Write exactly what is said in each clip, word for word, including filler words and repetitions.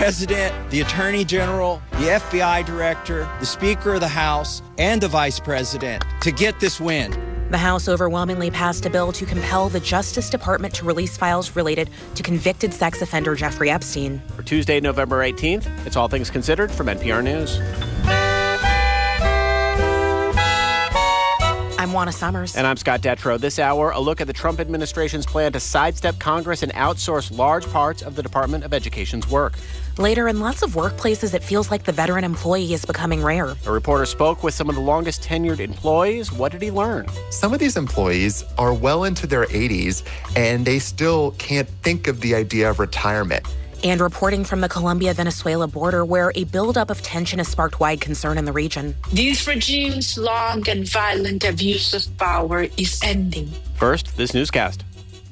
president, the attorney general, the F B I director, the Speaker of the House, and the vice president to get this win. The House overwhelmingly passed a bill to compel the Justice Department to release files related to convicted sex offender Jeffrey Epstein. For Tuesday, November eighteenth, it's All Things Considered from N P R News. I'm Juana Summers. And I'm Scott Detrow. This hour, a look at the Trump administration's plan to sidestep Congress and outsource large parts of the Department of Education's work. Later, in lots of workplaces, it feels like the veteran employee is becoming rare. A reporter spoke with some of the longest tenured employees. What did he learn? Some of these employees are well into their eighties, and they still can't think of the idea of retirement. And reporting from the Colombia-Venezuela border, where a buildup of tension has sparked wide concern in the region. These regimes' long and violent abuse of power is ending. First, this newscast.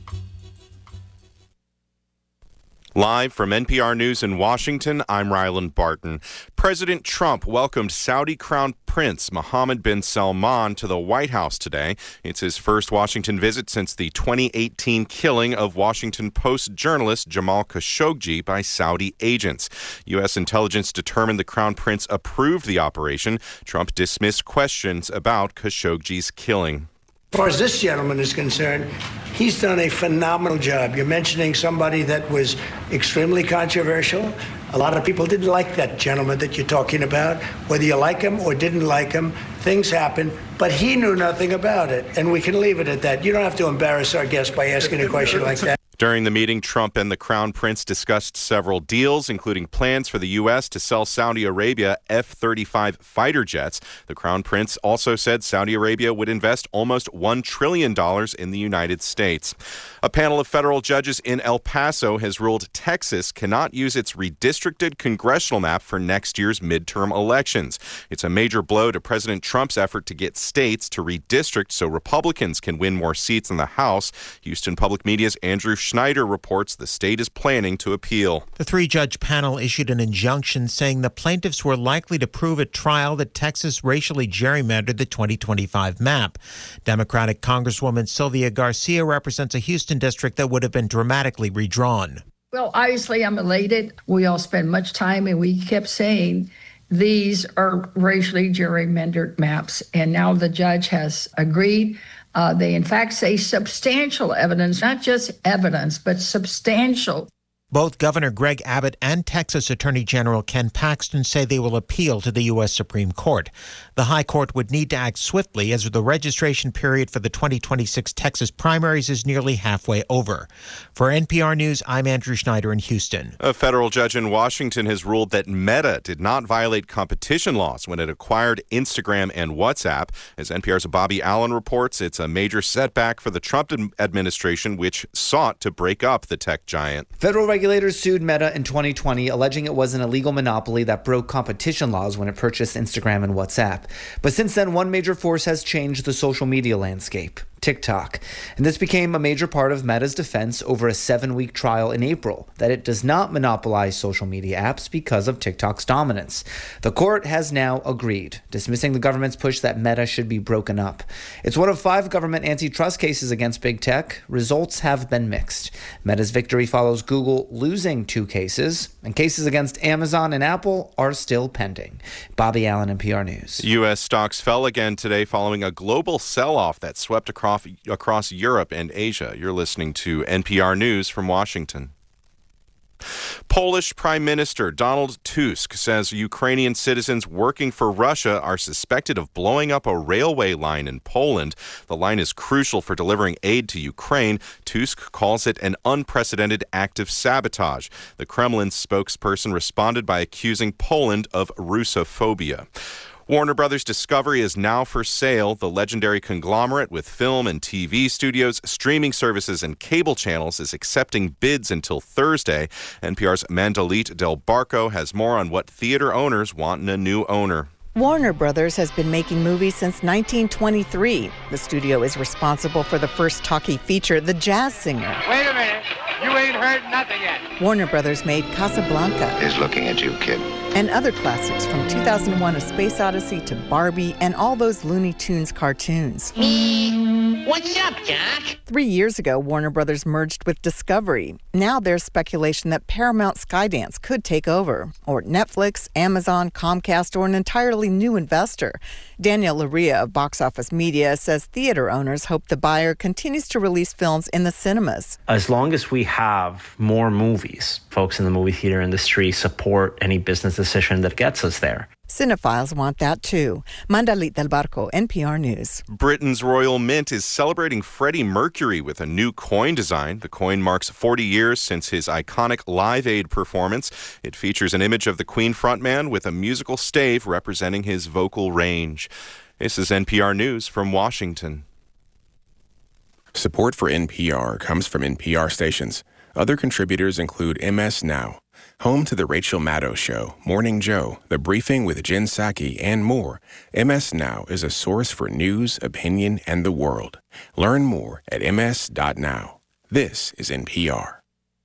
Live from N P R News in Washington, I'm Ryland Barton. President Trump welcomed Saudi Crown Prince Mohammed bin Salman to the White House today. It's his first Washington visit since the twenty eighteen killing of Washington Post journalist Jamal Khashoggi by Saudi agents. U S intelligence determined the Crown Prince approved the operation. Trump dismissed questions about Khashoggi's killing. As far as this gentleman is concerned, he's done a phenomenal job. You're mentioning somebody that was extremely controversial. A lot of people didn't like that gentleman that you're talking about. Whether you like him or didn't like him, things happen. But he knew nothing about it, and we can leave it at that. You don't have to embarrass our guest by asking a question like that. During the meeting, Trump and the Crown Prince discussed several deals, including plans for the U S to sell Saudi Arabia F thirty-five fighter jets. The Crown Prince also said Saudi Arabia would invest almost one trillion dollars in the United States. A panel of federal judges in El Paso has ruled Texas cannot use its redistricted congressional map for next year's midterm elections. It's a major blow to President Trump's effort to get states to redistrict so Republicans can win more seats in the House. Houston Public Media's Andrew Schneider reports the state is planning to appeal. The three-judge panel issued an injunction saying the plaintiffs were likely to prove at trial that Texas racially gerrymandered the twenty twenty-five map. Democratic Congresswoman Sylvia Garcia represents a Houston district that would have been dramatically redrawn. Well, obviously, I'm elated. We all spend much time, and we kept saying these are racially gerrymandered maps, and now the judge has agreed. Uh, they, in fact, say substantial evidence, not just evidence, but substantial. Both Governor Greg Abbott and Texas Attorney General Ken Paxton say they will appeal to the U S Supreme Court. The High Court would need to act swiftly as the registration period for the twenty twenty-six Texas primaries is nearly halfway over. For N P R News, I'm Andrew Schneider in Houston. A federal judge in Washington has ruled that Meta did not violate competition laws when it acquired Instagram and WhatsApp. As N P R's Bobby Allen reports, it's a major setback for the Trump administration, which sought to break up the tech giant. Federal regulators sued Meta in twenty twenty, alleging it was an illegal monopoly that broke competition laws when it purchased Instagram and WhatsApp. But since then, one major force has changed the social media landscape: TikTok. And this became a major part of Meta's defense over a seven-week trial in April, that it does not monopolize social media apps because of TikTok's dominance. The court has now agreed, dismissing the government's push that Meta should be broken up. It's one of five government antitrust cases against big tech. Results have been mixed. Meta's victory follows Google losing two cases, and cases against Amazon and Apple are still pending. Bobby Allen, N P R News. U S stocks fell again today following a global sell-off that swept across across Europe and Asia. You're listening to N P R News from Washington. Polish Prime Minister Donald Tusk says Ukrainian citizens working for Russia are suspected of blowing up a railway line in Poland. The line is crucial for delivering aid to Ukraine. Tusk calls it an unprecedented act of sabotage. The Kremlin's spokesperson responded by accusing Poland of Russophobia. Warner Brothers Discovery is now for sale. The legendary conglomerate with film and T V studios, streaming services, and cable channels is accepting bids until Thursday. N P R's Mandalit Del Barco has more on what theater owners want in a new owner. Warner Brothers has been making movies since nineteen twenty-three. The studio is responsible for the first talkie feature, The Jazz Singer. Wait a minute. You ain't heard nothing yet. Warner Brothers made Casablanca. He's looking at you, kid. And other classics from two thousand one A Space Odyssey to Barbie and all those Looney Tunes cartoons. Me. What's up, Jack? Three years ago, Warner Brothers merged with Discovery. Now there's speculation that Paramount Skydance could take over, or Netflix, Amazon, Comcast, or an entirely new investor. Daniel Luria of Box Office Media says theater owners hope the buyer continues to release films in the cinemas. As long as we have more movies, folks in the movie theater industry support any business decision that gets us there. Cinephiles want that too. Mandalit Del Barco, N P R News. Britain's Royal Mint is celebrating Freddie Mercury with a new coin design. The coin marks forty years since his iconic Live Aid performance. It features an image of the Queen frontman with a musical stave representing his vocal range. This is N P R News from Washington. Support for N P R comes from N P R stations. Other contributors include M S Now, home to The Rachel Maddow Show, Morning Joe, The Briefing with Jen Psaki, and more. M S Now is a source for news, opinion, and the world. Learn more at m s dot now. This is N P R.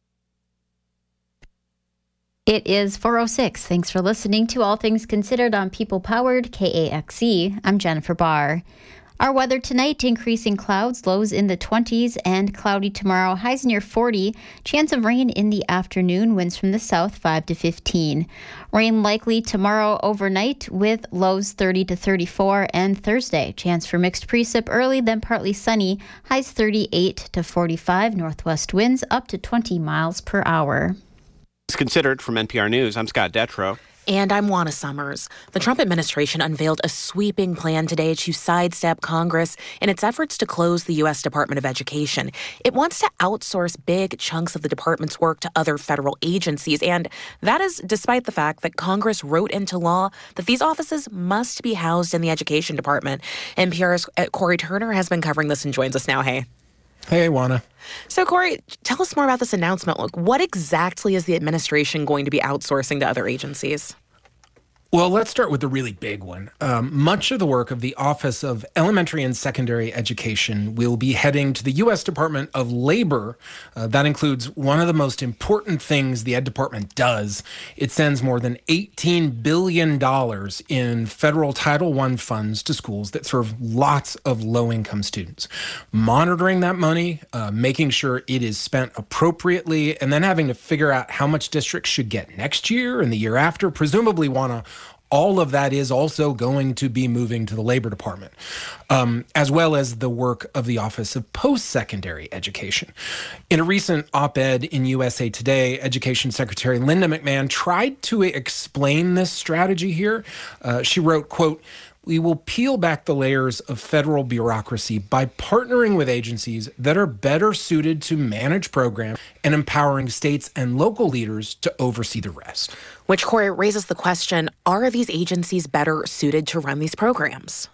It is four oh six. Thanks for listening to All Things Considered on People Powered K A X E. I'm Jennifer Barr. Our weather tonight, increasing clouds, lows in the twenties, and cloudy tomorrow, highs near forty. Chance of rain in the afternoon, winds from the south five to fifteen. Rain likely tomorrow overnight with lows thirty to thirty-four, and Thursday, chance for mixed precip early, then partly sunny, highs thirty-eight to forty-five, northwest winds up to twenty miles per hour. It's Considered from N P R News. I'm Scott Detrow. And I'm Juana Summers. The Trump administration unveiled a sweeping plan today to sidestep Congress in its efforts to close the U S Department of Education. It wants to outsource big chunks of the department's work to other federal agencies, and that is despite the fact that Congress wrote into law that these offices must be housed in the Education Department. N P R's Corey Turner has been covering this and joins us now. Hey. Hey, Juana. So, Corey, tell us more about this announcement. Look, what exactly is the administration going to be outsourcing to other agencies? Well, let's start with the really big one. Um, much of the work of the Office of Elementary and Secondary Education will be heading to the U S Department of Labor. Uh, that includes one of the most important things the Ed Department does. It sends more than eighteen billion dollars in federal Title one funds to schools that serve lots of low-income students. Monitoring that money, uh, making sure it is spent appropriately, and then having to figure out how much districts should get next year and the year after, presumably want to all of that is also going to be moving to the Labor Department, um, as well as the work of the Office of Post-Secondary Education. In a recent op-ed in U S A Today, Education Secretary Linda McMahon tried to explain this strategy here. Uh, she wrote, quote, "We will peel back the layers of federal bureaucracy by partnering with agencies that are better suited to manage programs and empowering states and local leaders to oversee the rest." Which, Corey, raises the question, are these agencies better suited to run these programs?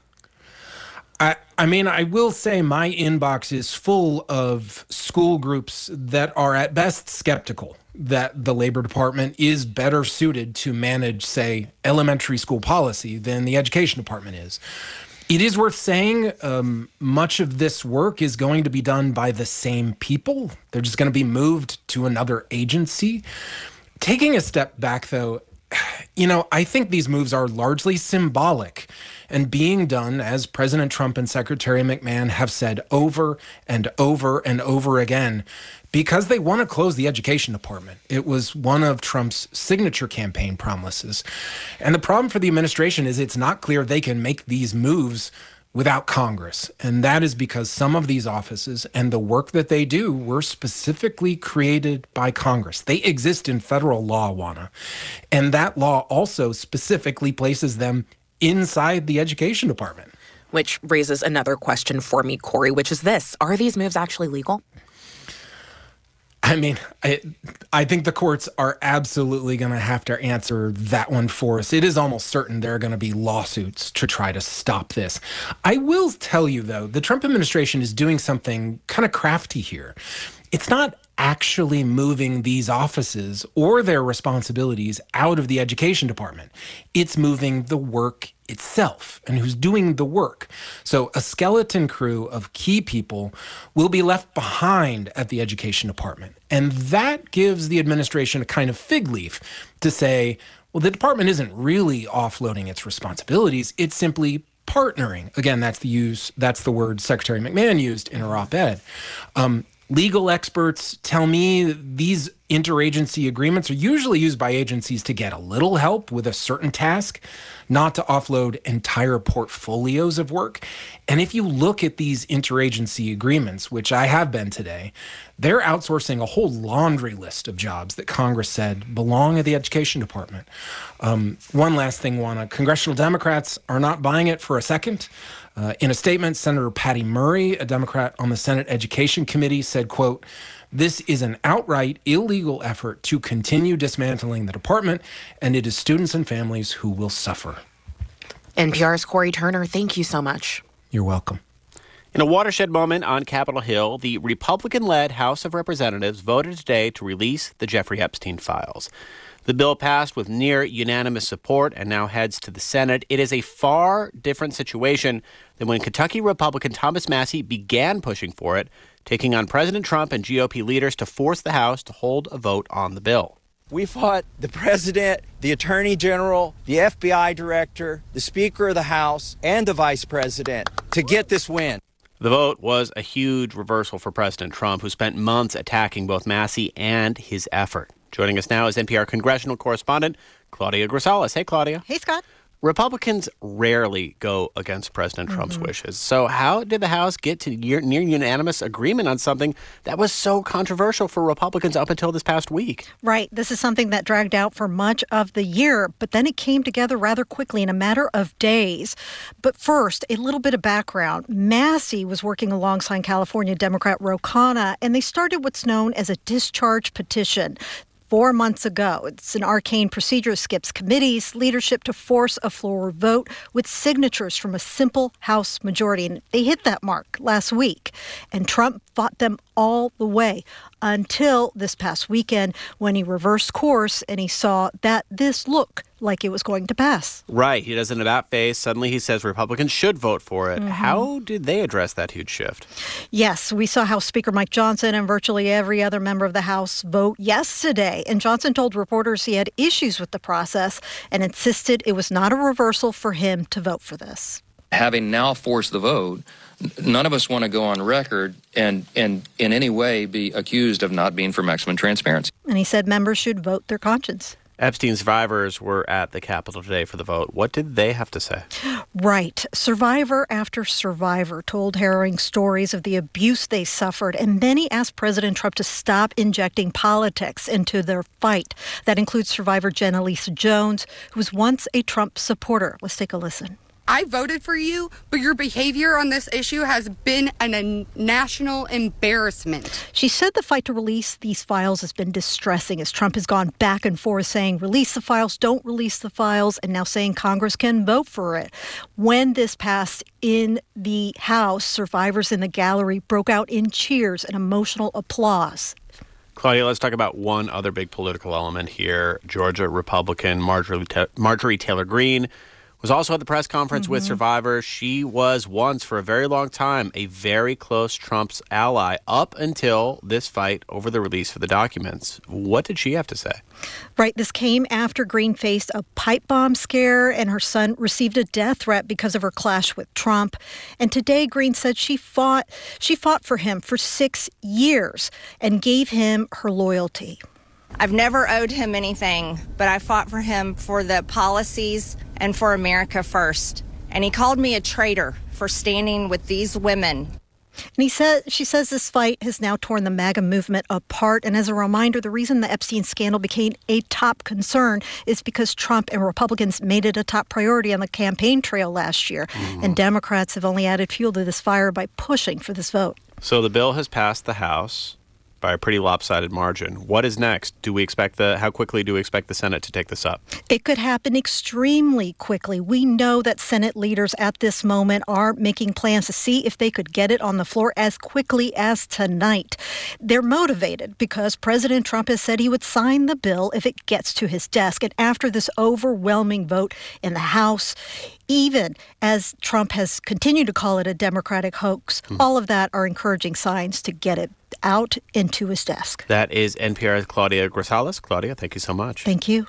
I, I mean, I will say my inbox is full of school groups that are at best skeptical that the Labor Department is better suited to manage, say, elementary school policy than the Education Department is. It is worth saying um, much of this work is going to be done by the same people. They're just going to be moved to another agency. Taking a step back, though, you know, I think these moves are largely symbolic and being done, as President Trump and Secretary McMahon have said over and over and over again, because they want to close the Education Department. It was one of Trump's signature campaign promises. And the problem for the administration is it's not clear they can make these moves without Congress. And that is because some of these offices and the work that they do were specifically created by Congress. They exist in federal law, Juana. And that law also specifically places them inside the Education Department. Which raises another question for me, Corey, which is this. Are these moves actually legal? I mean, I, I think the courts are absolutely going to have to answer that one for us. It is almost certain there are going to be lawsuits to try to stop this. I will tell you, though, the Trump administration is doing something kind of crafty here. It's not actually moving these offices or their responsibilities out of the Education Department. It's moving the work itself and who's doing the work. So a skeleton crew of key people will be left behind at the Education Department. And that gives the administration a kind of fig leaf to say, well, the department isn't really offloading its responsibilities. It's simply partnering. Again, that's the use. That's the word Secretary McMahon used in her op-ed. Um, legal experts tell me these interagency agreements are usually used by agencies to get a little help with a certain task, not to offload entire portfolios of work. And if you look at these interagency agreements, which I have been today, they're outsourcing a whole laundry list of jobs that Congress said belong at the Education Department. Um, one last thing, Juana. Congressional Democrats are not buying it for a second. Uh, in a statement, Senator Patty Murray, a Democrat on the Senate Education Committee, said, quote, "This is an outright illegal effort to continue dismantling the department, and it is students and families who will suffer." N P R's Corey Turner, thank you so much. You're welcome. In a watershed moment on Capitol Hill, the Republican-led House of Representatives voted today to release the Jeffrey Epstein files. The bill passed with near unanimous support and now heads to the Senate. It is a far different situation than when Kentucky Republican Thomas Massie began pushing for it, taking on President Trump and G O P leaders to force the House to hold a vote on the bill. We fought the president, the attorney general, the F B I director, the Speaker of the House, and the vice president to get this win. The vote was a huge reversal for President Trump, who spent months attacking both Massie and his effort. Joining us now is N P R congressional correspondent Claudia Grisales. Hey, Claudia. Hey, Scott. Republicans rarely go against President mm-hmm. Trump's wishes. So how did the House get to near, near unanimous agreement on something that was so controversial for Republicans up until this past week? Right. This is something that dragged out for much of the year, but then it came together rather quickly in a matter of days. But first, a little bit of background. Massie was working alongside California Democrat Ro Khanna, and they started what's known as a discharge petition. Four months ago. It's an arcane procedure, skips committees, leadership to force a floor vote with signatures from a simple House majority. And they hit that mark last week. And Trump fought them all the way until this past weekend when he reversed course and he saw that this looked like it was going to pass. Right. He does an about face. Suddenly he says Republicans should vote for it. Mm-hmm. How did they address that huge shift? Yes, we saw House Speaker Mike Johnson and virtually every other member of the House vote yesterday. And Johnson told reporters he had issues with the process and insisted it was not a reversal for him to vote for this. Having now forced the vote, none of us want to go on record and, and in any way be accused of not being for maximum transparency. And he said members should vote their conscience. Epstein survivors were at the Capitol today for the vote. What did they have to say? Right. Survivor after survivor told harrowing stories of the abuse they suffered, and many asked President Trump to stop injecting politics into their fight. That includes survivor Jenna Lisa Jones, who was once a Trump supporter. Let's take a listen. I voted for you, but your behavior on this issue has been an, a national embarrassment. She said the fight to release these files has been distressing as Trump has gone back and forth saying release the files, don't release the files, and now saying Congress can vote for it. When this passed in the House, survivors in the gallery broke out in cheers and emotional applause. Claudia, let's talk about one other big political element here. Georgia Republican Marjorie, Ta- Marjorie Taylor Greene was also at the press conference mm-hmm. with survivors. She was once, for a very long time, a very close Trump's ally up until this fight over the release of the documents. What did she have to say? Right. This came after Greene faced a pipe bomb scare and her son received a death threat because of her clash with Trump. And today, Greene said she fought, she fought for him for six years and gave him her loyalty. I've never owed him anything, but I fought for him for the policies and for America first. And he called me a traitor for standing with these women. And he said, she says this fight has now torn the MAGA movement apart. And as a reminder, the reason the Epstein scandal became a top concern is because Trump and Republicans made it a top priority on the campaign trail last year. Mm-hmm. And Democrats have only added fuel to this fire by pushing for this vote. So the bill has passed the House by a pretty lopsided margin. What is next? Do we expect the, how quickly do we expect the Senate to take this up? It could happen extremely quickly. We know that Senate leaders at this moment are making plans to see if they could get it on the floor as quickly as tonight. They're motivated because President Trump has said he would sign the bill if it gets to his desk. And after this overwhelming vote in the House, even as Trump has continued to call it a Democratic hoax, mm-hmm. all of that are encouraging signs to get it out into his desk. That is N P R's Claudia Grisales. Claudia, thank you so much. Thank you.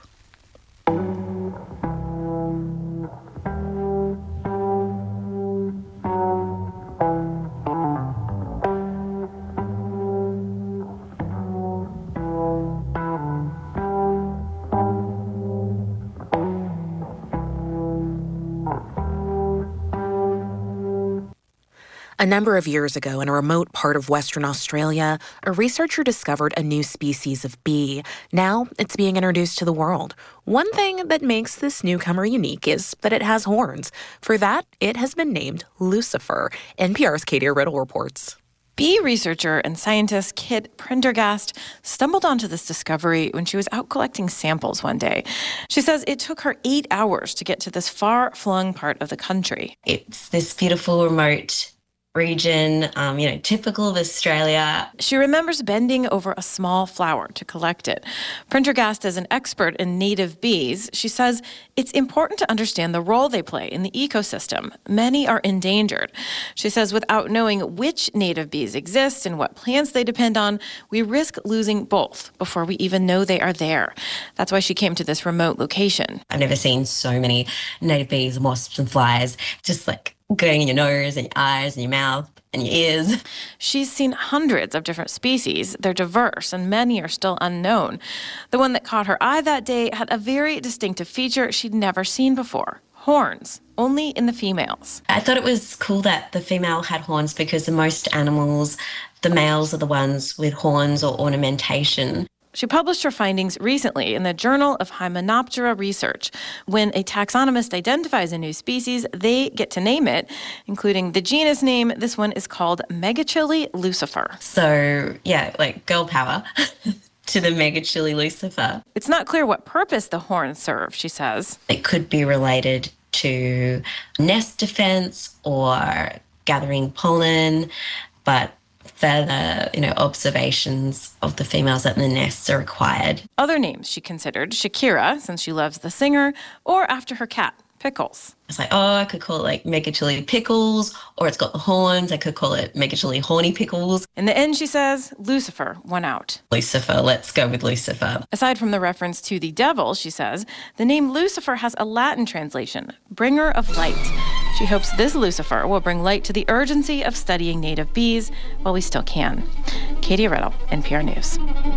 A number of years ago, in a remote part of Western Australia, a researcher discovered a new species of bee. Now it's being introduced to the world. One thing that makes this newcomer unique is that it has horns. For that, it has been named Lucifer. N P R's Katie Riddle reports. Bee researcher and scientist Kit Prendergast stumbled onto this discovery when she was out collecting samples one day. She says it took her eight hours to get to this far-flung part of the country. It's this beautiful, remote region, um, you know, typical of Australia. She remembers bending over a small flower to collect it. Prendergast is an expert in native bees. She says it's important to understand the role they play in the ecosystem. Many are endangered. She says without knowing which native bees exist and what plants they depend on, we risk losing both before we even know they are there. That's why she came to this remote location. I've never seen so many native bees, wasps and flies, just like going in your nose and your eyes and your mouth and your ears. She's seen hundreds of different species. They're diverse and many are still unknown. The one that caught her eye that day had a very distinctive feature she'd never seen before. Horns, only in the females. I thought it was cool that the female had horns because in most animals, the males are the ones with horns or ornamentation. She published her findings recently in the Journal of Hymenoptera Research. When a taxonomist identifies a new species, they get to name it, including the genus name. This one is called Megachile lucifer. So, yeah, like girl power to the Megachile lucifer. It's not clear what purpose the horns serve, she says. It could be related to nest defense or gathering pollen, but further, you know, observations of the females at the nests are required. Other names she considered, Shakira, since she loves the singer, or after her cat, Pickles. It's like, oh, I could call it like Megachile Pickles, or it's got the horns. I could call it Megachile Horny Pickles. In the end, she says, Lucifer won out. Lucifer, let's go with Lucifer. Aside from the reference to the devil, she says, the name Lucifer has a Latin translation, bringer of light. She hopes this Lucifer will bring light to the urgency of studying native bees while we still can. Katie Riddle, N P R News.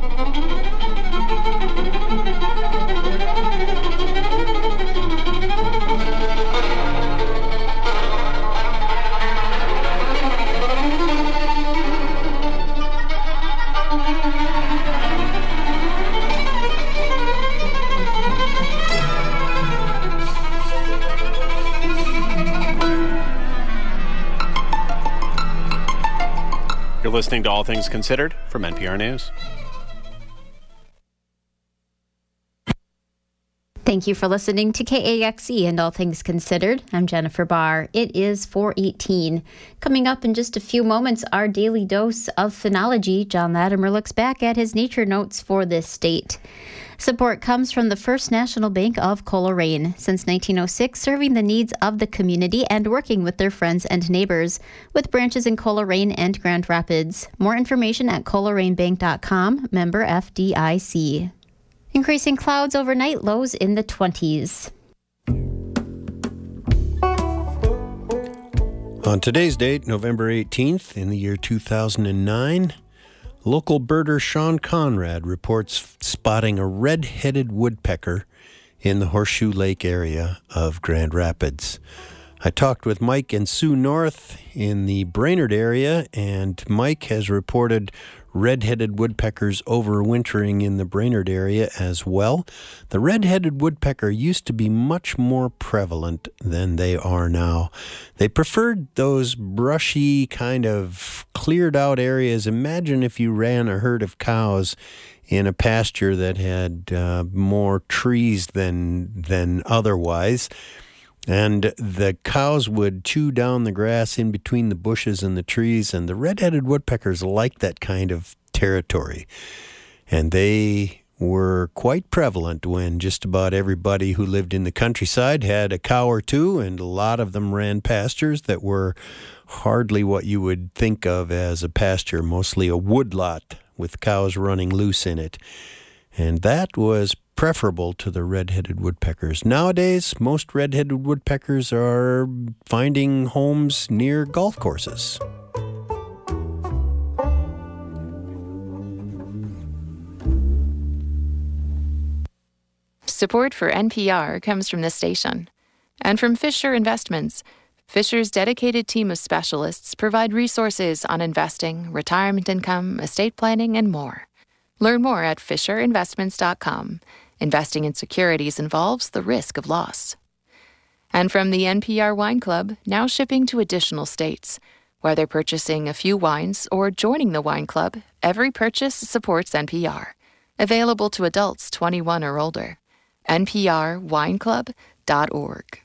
You're listening to All Things Considered from N P R News. Thank you for listening to K A X E and All Things Considered. I'm Jennifer Barr. It is four eighteen. Coming up in just a few moments, our daily dose of phenology. John Latimer looks back at his nature notes for this state. Support comes from the First National Bank of Coleraine. Since nineteen oh six, serving the needs of the community and working with their friends and neighbors, with branches in Coleraine and Grand Rapids. More information at coleraine bank dot com, member F D I C. Increasing clouds overnight, lows in the twenties. On today's date, November eighteenth, in the year two thousand nine, local birder Sean Conrad reports spotting a red-headed woodpecker in the Horseshoe Lake area of Grand Rapids. I talked with Mike and Sue North in the Brainerd area, and Mike has reported red-headed woodpeckers overwintering in the Brainerd area as well. The red-headed woodpecker used to be much more prevalent than they are now. They preferred those brushy, kind of cleared-out areas. Imagine if you ran a herd of cows in a pasture that had uh, more trees than than otherwise. And the cows would chew down the grass in between the bushes and the trees, and the red-headed woodpeckers liked that kind of territory. And they were quite prevalent when just about everybody who lived in the countryside had a cow or two, and a lot of them ran pastures that were hardly what you would think of as a pasture, mostly a woodlot with cows running loose in it. And that was preferable to the red-headed woodpeckers. Nowadays, most red-headed woodpeckers are finding homes near golf courses. Support for N P R comes from this station and from Fisher Investments. Fisher's dedicated team of specialists provide resources on investing, retirement income, estate planning, and more. Learn more at fisher investments dot com. Investing in securities involves the risk of loss. And from the N P R Wine Club, now shipping to additional states. Whether purchasing a few wines or joining the wine club, every purchase supports N P R. Available to adults twenty-one or older. N P R wine club dot org.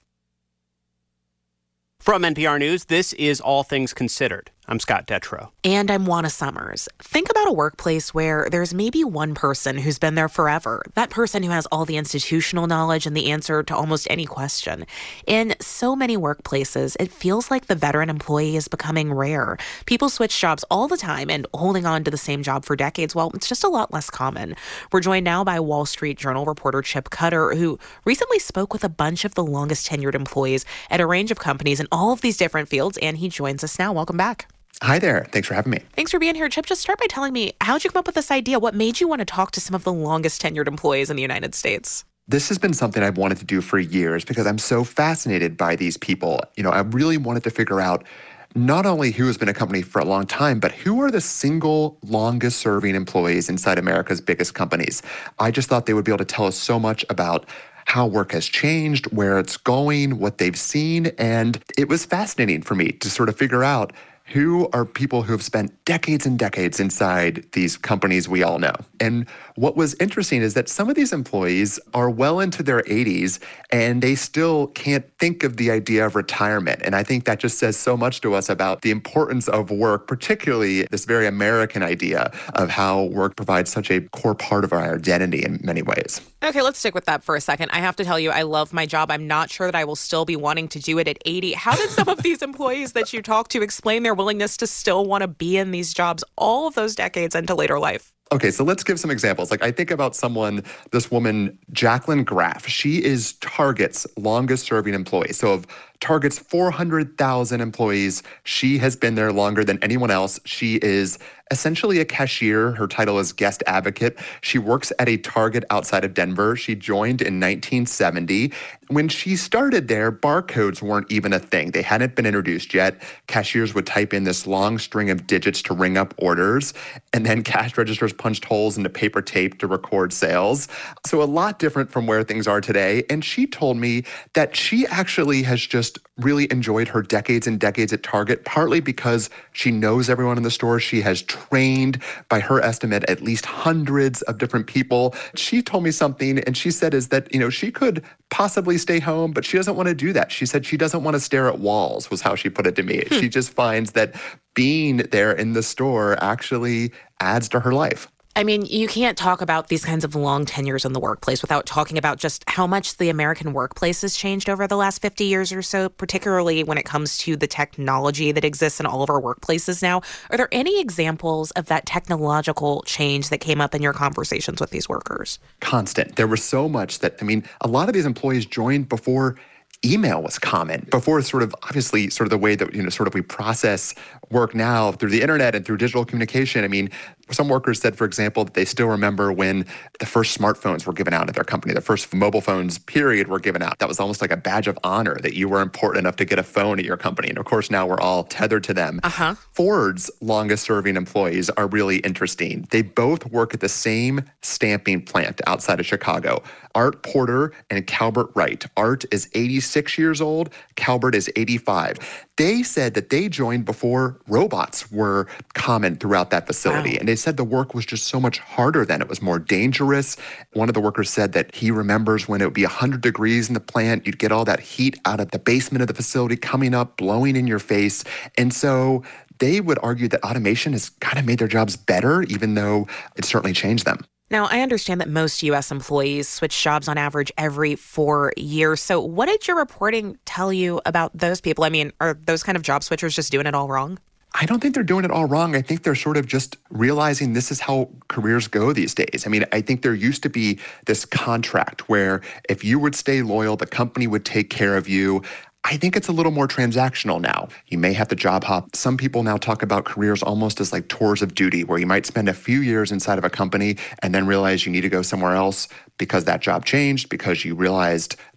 From N P R News, this is All Things Considered. I'm Scott Detrow. And I'm Juana Summers. Think about a workplace where there's maybe one person who's been there forever. That person who has all the institutional knowledge and the answer to almost any question. In so many workplaces, it feels like the veteran employee is becoming rare. People switch jobs all the time, and holding on to the same job for decades, well, it's just a lot less common. We're joined now by Wall Street Journal reporter Chip Cutter, who recently spoke with a bunch of the longest tenured employees at a range of companies in all of these different fields, and he joins us now. Welcome back. Hi there. Thanks for having me. Thanks for being here. Chip, just start by telling me, how'd you come up with this idea? What made you want to talk to some of the longest tenured employees in the United States? This has been something I've wanted to do for years because I'm so fascinated by these people. You know, I really wanted to figure out not only who has been a company for a long time, but who are the single longest serving employees inside America's biggest companies. I just thought they would be able to tell us so much about how work has changed, where it's going, what they've seen. And it was fascinating for me to sort of figure out who are people who have spent decades and decades inside these companies we all know. And what was interesting is that some of these employees are well into their eighties and they still can't think of the idea of retirement. And I think that just says so much to us about the importance of work, particularly this very American idea of how work provides such a core part of our identity in many ways. Okay, let's stick with that for a second. I have to tell you, I love my job. I'm not sure that I will still be wanting to do it at eighty. How did some of these employees that you talk to explain their willingness to still want to be in these jobs all of those decades into later life? Okay, so let's give some examples. Like I think about someone, this woman, Jacqueline Graff. She is Target's longest serving employee. So of Target's four hundred thousand employees, she has been there longer than anyone else. She is essentially a cashier. Her title is guest advocate. She works at a Target outside of Denver. She joined in nineteen seventy. When she started there, barcodes weren't even a thing. They hadn't been introduced yet. Cashiers would type in this long string of digits to ring up orders, and then cash registers punched holes into paper tape to record sales. So a lot different from where things are today. And she told me that she actually has just really enjoyed her decades and decades at Target, partly because she knows everyone in the store. She has trained, by her estimate, at least hundreds of different people. She told me something, and she said is that, you know, she could possibly stay home, but she doesn't want to do that. She said she doesn't want to stare at walls, was how she put it to me. She just finds that being there in the store actually adds to her life. I mean, you can't talk about these kinds of long tenures in the workplace without talking about just how much the American workplace has changed over the last fifty years or so, particularly when it comes to the technology that exists in all of our workplaces now. Are there any examples of that technological change that came up in your conversations with these workers? Constant. There was so much that, I mean, a lot of these employees joined before email was common, before sort of obviously sort of the way that, you know, sort of we process work now through the internet and through digital communication. I mean, some workers said, for example, that they still remember when the first smartphones were given out at their company, the first mobile phones, period, were given out. That was almost like a badge of honor that you were important enough to get a phone at your company. And of course, now we're all tethered to them. Uh-huh. Ford's longest serving employees are really interesting. They both work at the same stamping plant outside of Chicago. Art Porter and Calbert Wright. Art is eighty-six years old. Calbert is eighty-five. They said that they joined before robots were common throughout that facility. Wow. And they said the work was just so much harder then. It was more dangerous. One of the workers said that he remembers when it would be one hundred degrees in the plant, you'd get all that heat out of the basement of the facility coming up, blowing in your face. And so they would argue that automation has kind of made their jobs better, even though it certainly changed them. Now, I understand that most U S employees switch jobs on average every four years. So what did your reporting tell you about those people? I mean, are those kind of job switchers just doing it all wrong? I don't think they're doing it all wrong. I think they're sort of just realizing this is how careers go these days. I mean, I think there used to be this contract where if you would stay loyal, the company would take care of you. I think it's a little more transactional now. You may have to job hop. Some people now talk about careers almost as like tours of duty, where you might spend a few years inside of a company and then realize you need to go somewhere else because that job changed, because you realized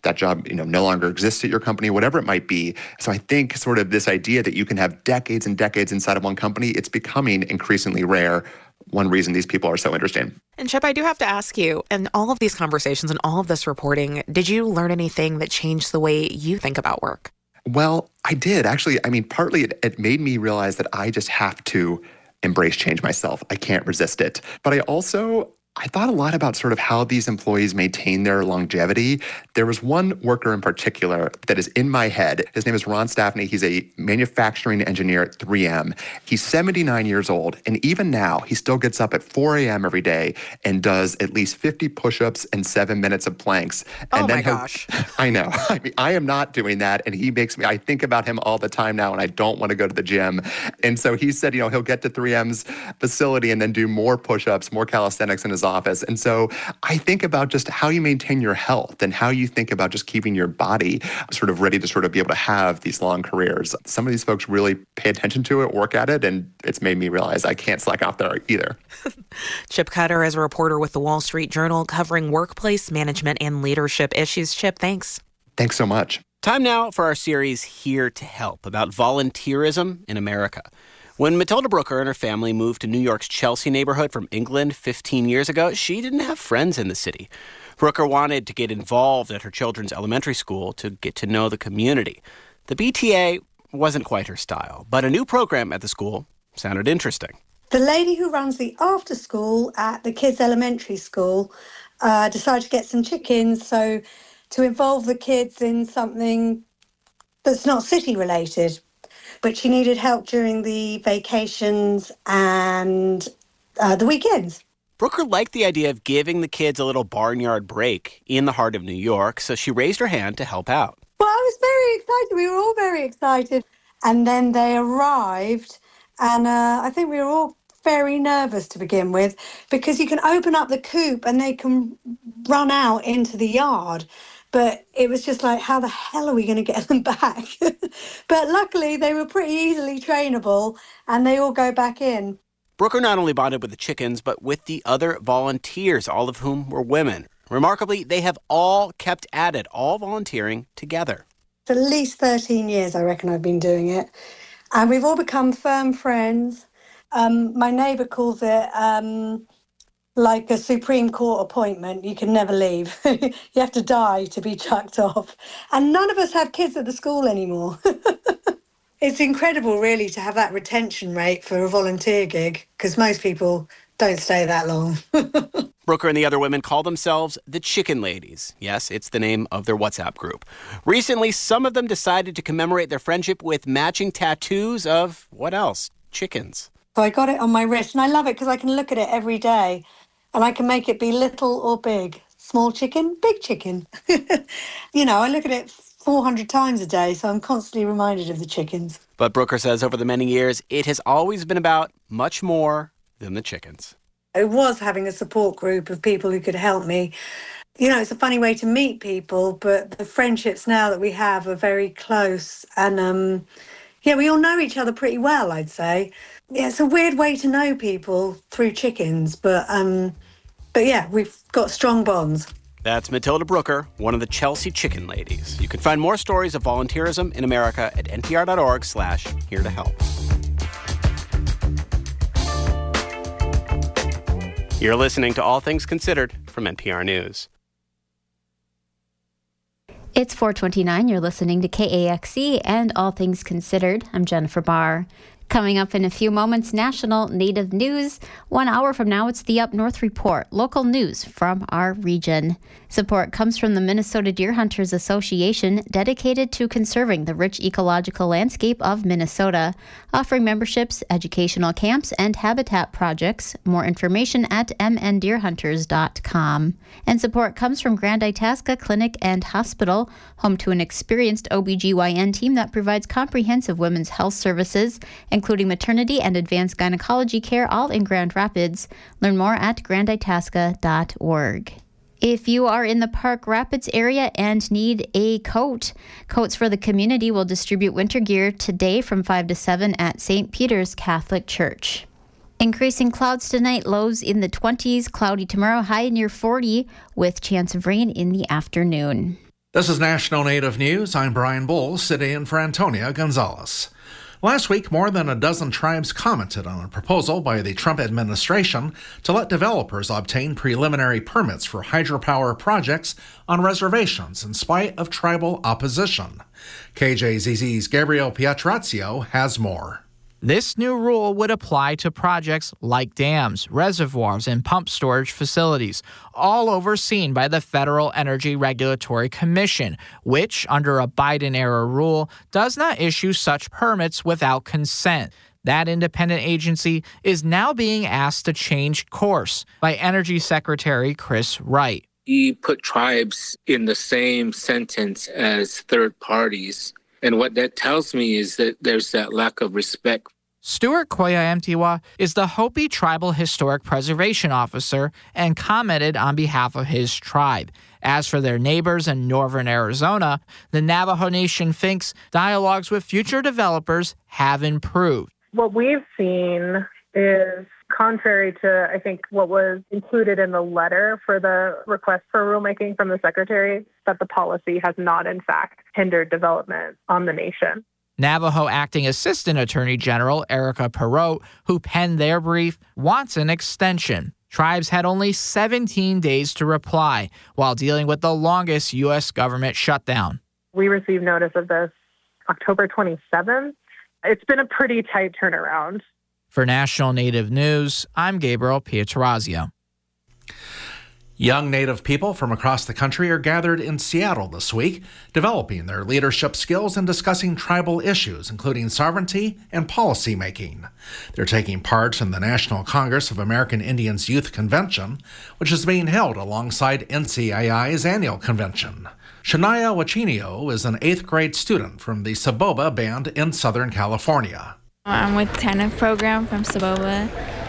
that job, you know, no longer exists at your company, whatever it might be. So I think sort of this idea that you can have decades and decades inside of one company, it's becoming increasingly rare. One reason these people are so interesting. And Chip, I do have to ask you, in all of these conversations and all of this reporting, did you learn anything that changed the way you think about work? Well, I did. Actually, I mean, partly it, it made me realize that I just have to embrace change myself. I can't resist it. But I also, I thought a lot about sort of how these employees maintain their longevity. There was one worker in particular that is in my head. His name is Ron Staffney. He's a manufacturing engineer at three M. He's seventy-nine years old, and even now, he still gets up at four a.m. every day and does at least fifty push-ups and seven minutes of planks. And oh then my gosh. I know. I mean, I am not doing that, and he makes me, I think about him all the time now, and I don't want to go to the gym. And so he said, you know, he'll get to three M's facility and then do more push-ups, more calisthenics in his office. And so I think about just how you maintain your health and how you think about just keeping your body sort of ready to sort of be able to have these long careers. Some of these folks really pay attention to it, work at it, and it's made me realize I can't slack off there either. Chip Cutter is a reporter with the Wall Street Journal covering workplace management and leadership issues. Chip, thanks. Thanks so much. Time now for our series Here to Help about volunteerism in America. When Matilda Brooker and her family moved to New York's Chelsea neighborhood from England fifteen years ago, she didn't have friends in the city. Brooker wanted to get involved at her children's elementary school to get to know the community. The B T A wasn't quite her style, but a new program at the school sounded interesting. The lady who runs the after school at the kids' elementary school uh, decided to get some chickens, so to involve the kids in something that's not city related. But she needed help during the vacations and uh, the weekends. Brooker liked the idea of giving the kids a little barnyard break in the heart of New York, so she raised her hand to help out. Well, I was very excited. We were all very excited. And then they arrived, and uh, I think we were all very nervous to begin with, because you can open up the coop and they can run out into the yard. But it was just like, how the hell are we going to get them back? But luckily, they were pretty easily trainable, and they all go back in. Brooker not only bonded with the chickens, but with the other volunteers, all of whom were women. Remarkably, they have all kept at it, all volunteering together. For at least thirteen years, I reckon I've been doing it. And we've all become firm friends. Um, my neighbour calls it... Um, like a Supreme Court appointment. You can never leave. You have to die to be chucked off. And none of us have kids at the school anymore. It's incredible, really, to have that retention rate for a volunteer gig, because most people don't stay that long. Brooker and the other women call themselves the Chicken Ladies. Yes, it's the name of their WhatsApp group. Recently, some of them decided to commemorate their friendship with matching tattoos of, what else? Chickens. So I got it on my wrist, and I love it because I can look at it every day. And I can make it be little or big. Small chicken, big chicken. You know, I look at it four hundred times a day, so I'm constantly reminded of the chickens. But Brooker says over the many years, it has always been about much more than the chickens. It was having a support group of people who could help me. You know, it's a funny way to meet people, but the friendships now that we have are very close. And, um, yeah, we all know each other pretty well, I'd say. Yeah, it's a weird way to know people through chickens, but um, but yeah, we've got strong bonds. That's Matilda Brooker, one of the Chelsea Chicken Ladies. You can find more stories of volunteerism in America at npr.org slash here to help. You're listening to All Things Considered from N P R News. It's four twenty-nine. You're listening to K A X E and All Things Considered. I'm Jennifer Barr. Coming up in a few moments, national Native news. One hour from now, it's the Up North Report, local news from our region. Support comes from the Minnesota Deer Hunters Association, dedicated to conserving the rich ecological landscape of Minnesota, offering memberships, educational camps, and habitat projects. More information at m n deer hunters dot com. And support comes from Grand Itasca Clinic and Hospital, home to an experienced O B G Y N team that provides comprehensive women's health services, including maternity and advanced gynecology care, all in Grand Rapids. Learn more at grand itasca dot org. If you are in the Park Rapids area and need a coat, Coats for the Community will distribute winter gear today from five to seven at Saint Peter's Catholic Church. Increasing clouds tonight, lows in the twenties, cloudy tomorrow, high near forty, with chance of rain in the afternoon. This is National Native News. I'm Brian Bull, sitting in for Antonia Gonzalez. Last week, more than a dozen tribes commented on a proposal by the Trump administration to let developers obtain preliminary permits for hydropower projects on reservations in spite of tribal opposition. K J Z Z's Gabriel Pietrazio has more. This new rule would apply to projects like dams, reservoirs, and pump storage facilities, all overseen by the Federal Energy Regulatory Commission, which, under a Biden-era rule, does not issue such permits without consent. That independent agency is now being asked to change course by Energy Secretary Chris Wright. He put tribes in the same sentence as third parties. And what that tells me is that there's that lack of respect. Stuart Koya Mtiwa is the Hopi Tribal Historic Preservation Officer and commented on behalf of his tribe. As for their neighbors in northern Arizona, the Navajo Nation thinks dialogues with future developers have improved. What we've seen is contrary to, I think, what was included in the letter for the request for rulemaking from the Secretary, that the policy has not, in fact, hindered development on the nation. Navajo Acting Assistant Attorney General Erica Perot, who penned their brief, wants an extension. Tribes had only seventeen days to reply while dealing with the longest U S government shutdown. We received notice of this October twenty-seventh. It's been a pretty tight turnaround. For National Native News, I'm Gabriel Pietrazio. Young Native people from across the country are gathered in Seattle this week, developing their leadership skills and discussing tribal issues, including sovereignty and policy making. They're taking part in the National Congress of American Indians Youth Convention, which is being held alongside N C A I's annual convention. Shania Wachinio is an eighth grade student from the Saboba Band in Southern California. I'm with T A N F program from Saboba,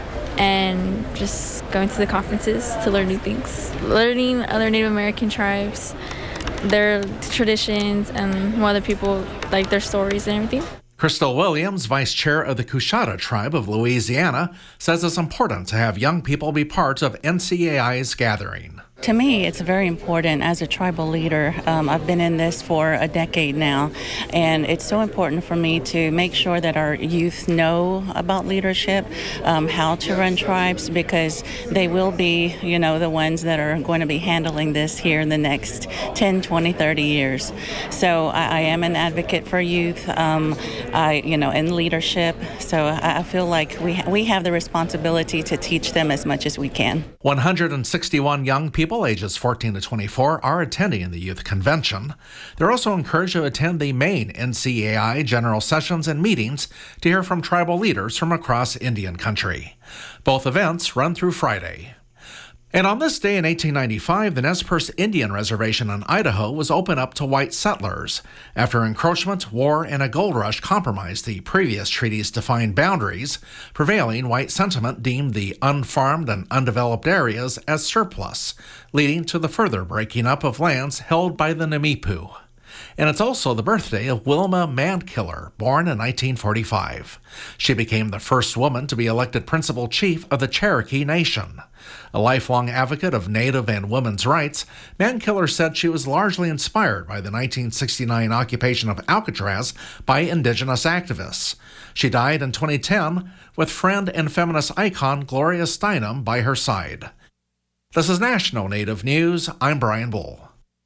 and just going to the conferences to learn new things. Learning other Native American tribes, their traditions, and what other people, like their stories and everything. Crystal Williams, vice chair of the Coushatta tribe of Louisiana, says it's important to have young people be part of N C A I's gathering. To me, it's very important as a tribal leader. Um, I've been in this for a decade now, and it's so important for me to make sure that our youth know about leadership, um, how to run tribes, because they will be, you know, the ones that are going to be handling this here in the next ten, twenty, thirty years. So I, I am an advocate for youth, um, I, you know, in leadership. So I, I feel like we we have the responsibility to teach them as much as we can. one hundred sixty-one young people ages fourteen to twenty-four are attending the youth convention. They're also encouraged to attend the main N C A I general sessions and meetings to hear from tribal leaders from across Indian country. Both events run through Friday. And on this day in eighteen ninety-five, the Nez Perce Indian Reservation in Idaho was opened up to white settlers. After encroachment, war, and a gold rush compromised the previous treaty's defined boundaries, prevailing white sentiment deemed the unfarmed and undeveloped areas as surplus, leading to the further breaking up of lands held by the Namipu. And it's also the birthday of Wilma Mankiller, born in nineteen forty-five. She became the first woman to be elected principal chief of the Cherokee Nation. A lifelong advocate of Native and women's rights, Mankiller said she was largely inspired by the nineteen sixty-nine occupation of Alcatraz by indigenous activists. She died in twenty ten with friend and feminist icon Gloria Steinem by her side. This is National Native News. I'm Brian Bull.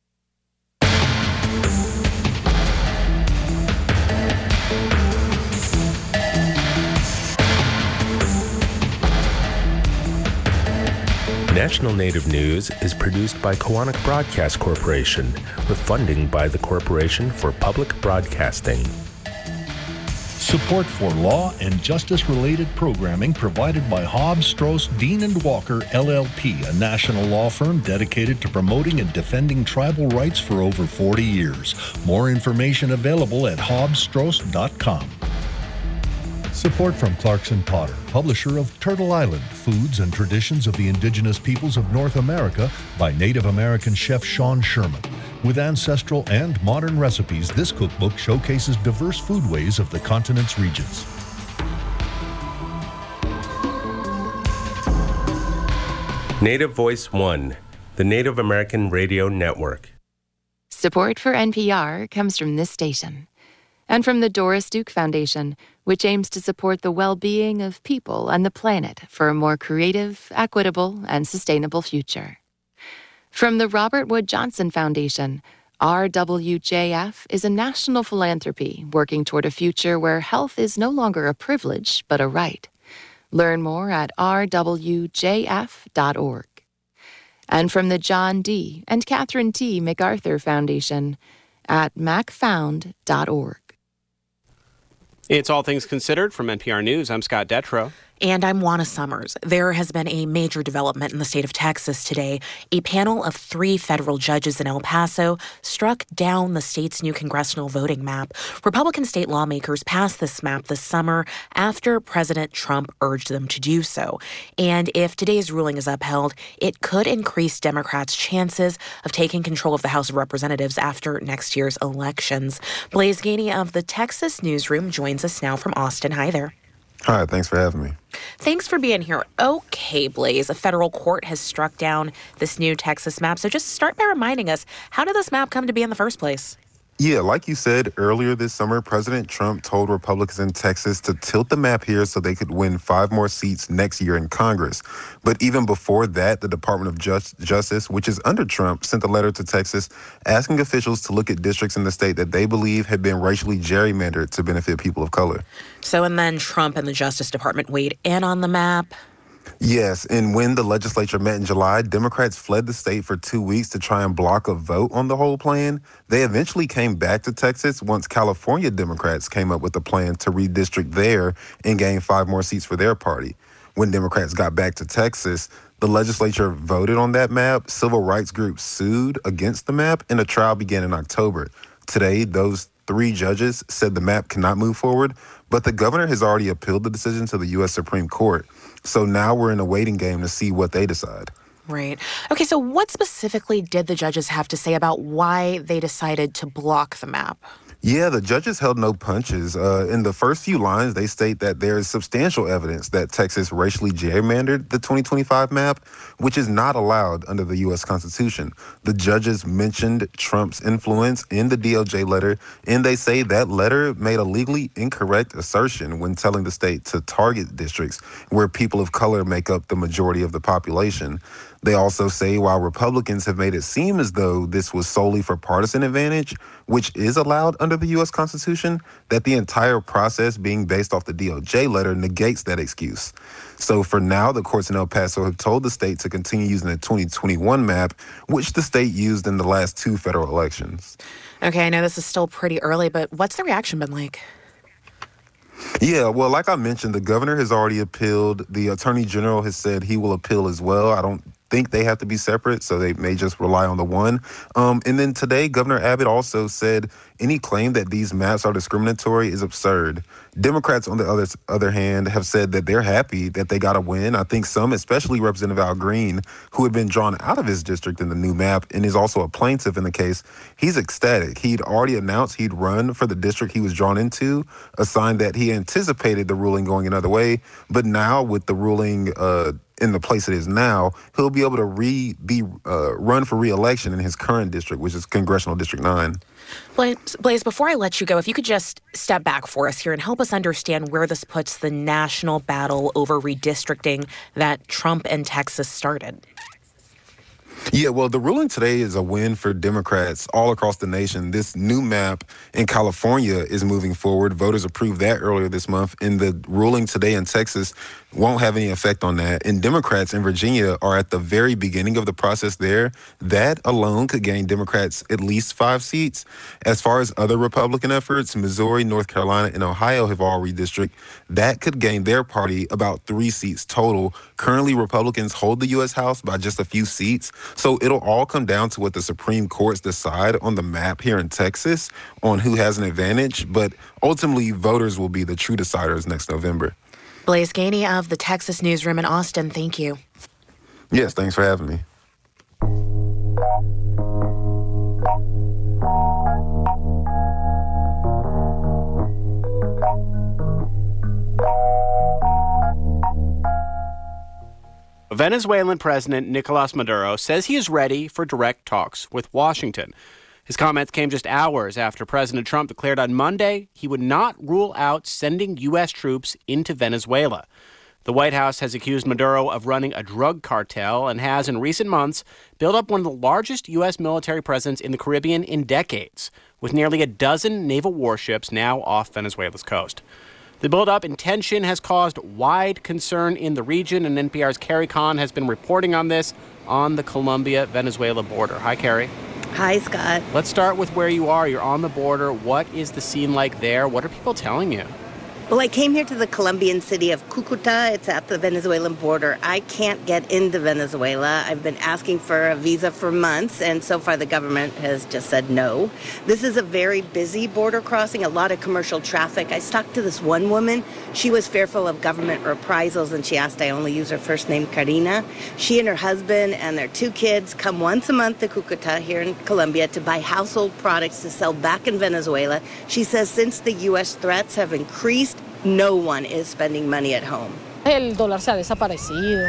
National Native News is produced by Koahnic Broadcast Corporation with funding by the Corporation for Public Broadcasting. Support for law and justice-related programming provided by Hobbs, Strauss, Dean and Walker, L L P, a national law firm dedicated to promoting and defending tribal rights for over forty years. More information available at hobbs strauss dot com. Support from Clarkson Potter, publisher of Turtle Island, Foods and Traditions of the Indigenous Peoples of North America by Native American chef Sean Sherman. With ancestral and modern recipes, this cookbook showcases diverse foodways of the continent's regions. Native Voice One, the Native American Radio Network. Support for N P R comes from this station and from the Doris Duke Foundation, which aims to support the well-being of people and the planet for a more creative, equitable, and sustainable future. From the Robert Wood Johnson Foundation, R W J F is a national philanthropy working toward a future where health is no longer a privilege, but a right. Learn more at r w j f dot org. And from the John D. and Catherine T. MacArthur Foundation at mac found dot org. It's All Things Considered from N P R News. I'm Scott Detrow. And I'm Juana Summers. There has been a major development in the state of Texas today. A panel of three federal judges in El Paso struck down the state's new congressional voting map. Republican state lawmakers passed this map this summer after President Trump urged them to do so. And if today's ruling is upheld, it could increase Democrats' chances of taking control of the House of Representatives after next year's elections. Blaise Gainey of the Texas Newsroom joins us now from Austin. Hi there. Hi, thanks for having me. Thanks for being here. Okay, Blaise, a federal court has struck down this new Texas map. So just start by reminding us, how did this map come to be in the first place? Yeah, like you said, earlier this summer, President Trump told Republicans in Texas to tilt the map here so they could win five more seats next year in Congress. But even before that, the Department of Just- Justice, which is under Trump, sent a letter to Texas asking officials to look at districts in the state that they believe had been racially gerrymandered to benefit people of color. So, and then Trump and the Justice Department weighed in on the map. Yes, and when the legislature met in July, Democrats fled the state for two weeks to try and block a vote on the whole plan. They eventually came back to Texas once California Democrats came up with a plan to redistrict there and gain five more seats for their party. When Democrats got back to Texas, the legislature voted on that map, civil rights groups sued against the map, and a trial began in October. Today, those three judges said the map cannot move forward, but the governor has already appealed the decision to the U S Supreme Court. So now we're in a waiting game to see what they decide. Right. Okay, so what specifically did the judges have to say about why they decided to block the map? Yeah, the judges held no punches. Uh, in the first few lines, they state that there is substantial evidence that Texas racially gerrymandered the twenty twenty-five map, which is not allowed under the U S Constitution. The judges mentioned Trump's influence in the D O J letter, and they say that letter made a legally incorrect assertion when telling the state to target districts where people of color make up the majority of the population. They also say while Republicans have made it seem as though this was solely for partisan advantage, which is allowed under the U S Constitution, that the entire process being based off the D O J letter negates that excuse. So for now, the courts in El Paso have told the state to continue using the twenty twenty-one map, which the state used in the last two federal elections. Okay, I know this is still pretty early, but what's the reaction been like? Yeah, well, like I mentioned, the governor has already appealed. The attorney general has said he will appeal as well. I don't think they have to be separate, so they may just rely on the one. Um, and then today, Governor Abbott also said any claim that these maps are discriminatory is absurd. Democrats, on the other, other hand, have said that they're happy that they got a win. I think some, especially Representative Al Green, who had been drawn out of his district in the new map and is also a plaintiff in the case, he's ecstatic. He'd already announced he'd run for the district he was drawn into, a sign that he anticipated the ruling going another way. But now with the ruling uh, in the place it is now, he'll be able to re be uh, run for re-election in his current district, which is Congressional District nine. Blaise, Blaise, before I let you go, if you could just step back for us here and help us understand where this puts the national battle over redistricting that Trump and Texas started. Yeah, well, the ruling today is a win for Democrats all across the nation. This new map in California is moving forward. Voters approved that earlier this month, and the ruling today in Texas won't have any effect on that. And Democrats in Virginia are at the very beginning of the process there. That alone could gain Democrats at least five seats. As far as other Republican efforts, Missouri, North Carolina, and Ohio have all redistricted. That could gain their party about three seats total. Currently, Republicans hold the U S House by just a few seats. So it'll all come down to what the Supreme Courts decide on the map here in Texas on who has an advantage. But ultimately, voters will be the true deciders next November. Blaise Gainey of the Texas Newsroom in Austin, thank you. Yes, thanks for having me. Venezuelan President Nicolas Maduro says he is ready for direct talks with Washington. His comments came just hours after President Trump declared on Monday he would not rule out sending U S troops into Venezuela. The White House has accused Maduro of running a drug cartel and has, in recent months, built up one of the largest U S military presence in the Caribbean in decades, with nearly a dozen naval warships now off Venezuela's coast. The buildup in tension has caused wide concern in the region, and N P R's Carrie Kahn has been reporting on this on the Colombia-Venezuela border. Hi, Carrie. Hi, Scott. Let's start with where you are. You're on the border. What is the scene like there? What are people telling you? Well, I came here to the Colombian city of Cucuta. It's at the Venezuelan border. I can't get into Venezuela. I've been asking for a visa for months, and so far the government has just said no. This is a very busy border crossing, a lot of commercial traffic. I talked to this one woman. She was fearful of government reprisals, and she asked I only use her first name, Karina. She and her husband and their two kids come once a month to Cucuta here in Colombia to buy household products to sell back in Venezuela. She says since the U S threats have increased, no one is spending money at home. El dólar se ha desaparecido.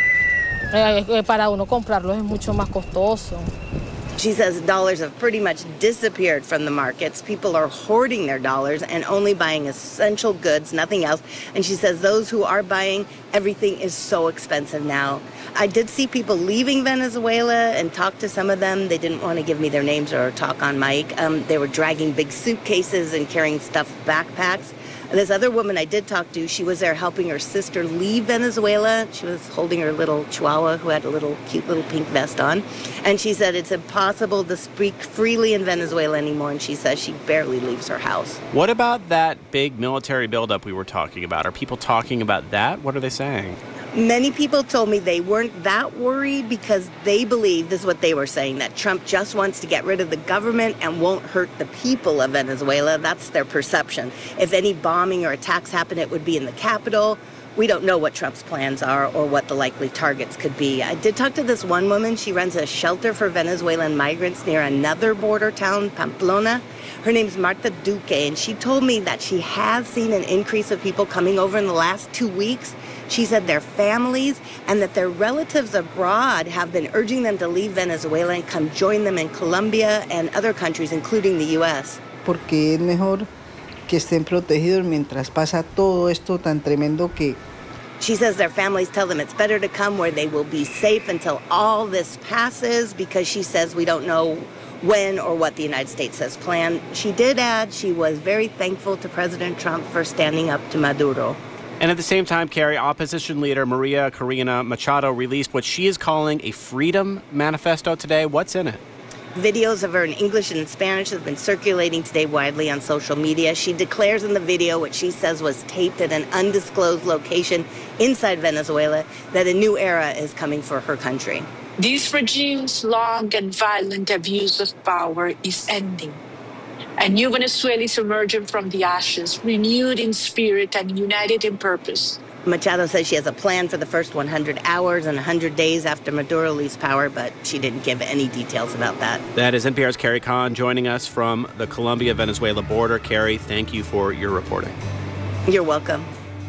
Eh, para uno comprarlo es mucho más costoso. She says dollars have pretty much disappeared from the markets. People are hoarding their dollars and only buying essential goods, nothing else. And she says those who are buying, everything is so expensive now. I did see people leaving Venezuela and talk to some of them. They didn't want to give me their names or talk on mic. Um, they were dragging big suitcases and carrying stuffed backpacks. And this other woman I did talk to, she was there helping her sister leave Venezuela. She was holding her little chihuahua who had a little cute little pink vest on. And she said it's impossible to speak freely in Venezuela anymore. And she says she barely leaves her house. What about that big military buildup we were talking about? Are people talking about that? What are they saying? Many people told me they weren't that worried because they believe, this is what they were saying, that Trump just wants to get rid of the government and won't hurt the people of Venezuela. That's their perception. If any bombing or attacks happen, it would be in the capital. We don't know what Trump's plans are or what the likely targets could be. I did talk to this one woman. She runs a shelter for Venezuelan migrants near another border town, Pamplona. Her name's Marta Duque, and she told me that she has seen an increase of people coming over in the last two weeks. She said their families and that their relatives abroad have been urging them to leave Venezuela and come join them in Colombia and other countries, including the U S. Porque es mejor que estén protegidos mientras pasa todo esto tan tremendo que... She says their families tell them it's better to come where they will be safe until all this passes, because she says we don't know when or what the United States has planned. She did add she was very thankful to President Trump for standing up to Maduro. And at the same time, Carrie, opposition leader Maria Corina Machado released what she is calling a freedom manifesto today. What's in it? Videos of her in English and in Spanish have been circulating today widely on social media. She declares in the video, what she says was taped at an undisclosed location inside Venezuela, that a new era is coming for her country. This regime's long and violent abuse of power is ending. And new Venezuela is emerging from the ashes, renewed in spirit and united in purpose. Machado says she has a plan for the first one hundred hours and one hundred days after Maduro leaves power, but she didn't give any details about that. That is N P R's Carrie Kahn joining us from the Colombia-Venezuela border. Carrie, thank you for your reporting. You're welcome.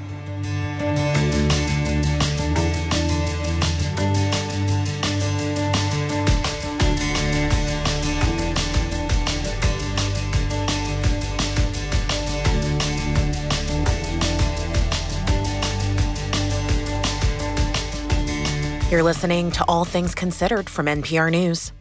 You're listening to All Things Considered from N P R News.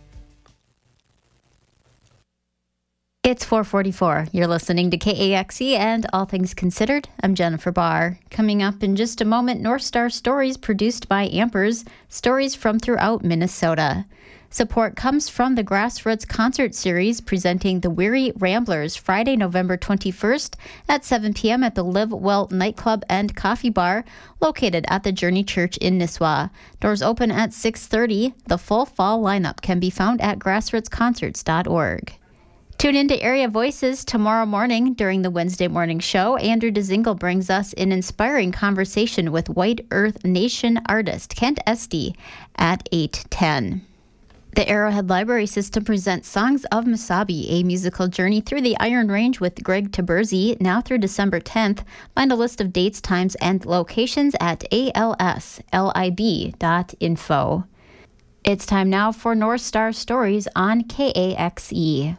It's four forty-four. You're listening to K A X E and All Things Considered. I'm Jennifer Barr. Coming up in just a moment, North Star Stories produced by Ampers, stories from throughout Minnesota. Support comes from the Grassroots Concert Series presenting the Weary Ramblers Friday, November twenty-first at seven p.m. at the Live Well Nightclub and Coffee Bar located at the Journey Church in Nisswa. Doors open at six thirty. The full fall lineup can be found at grassroots concerts dot org. Tune into Area Voices tomorrow morning during the Wednesday morning show. Andrew Dezingle brings us an inspiring conversation with White Earth Nation artist Kent Esty at eight ten. The Arrowhead Library System presents Songs of Mesabi, a musical journey through the Iron Range with Greg Taberzi, now through December tenth. Find a list of dates, times, and locations at A L S L I B dot info. It's time now for North Star Stories on K A X E.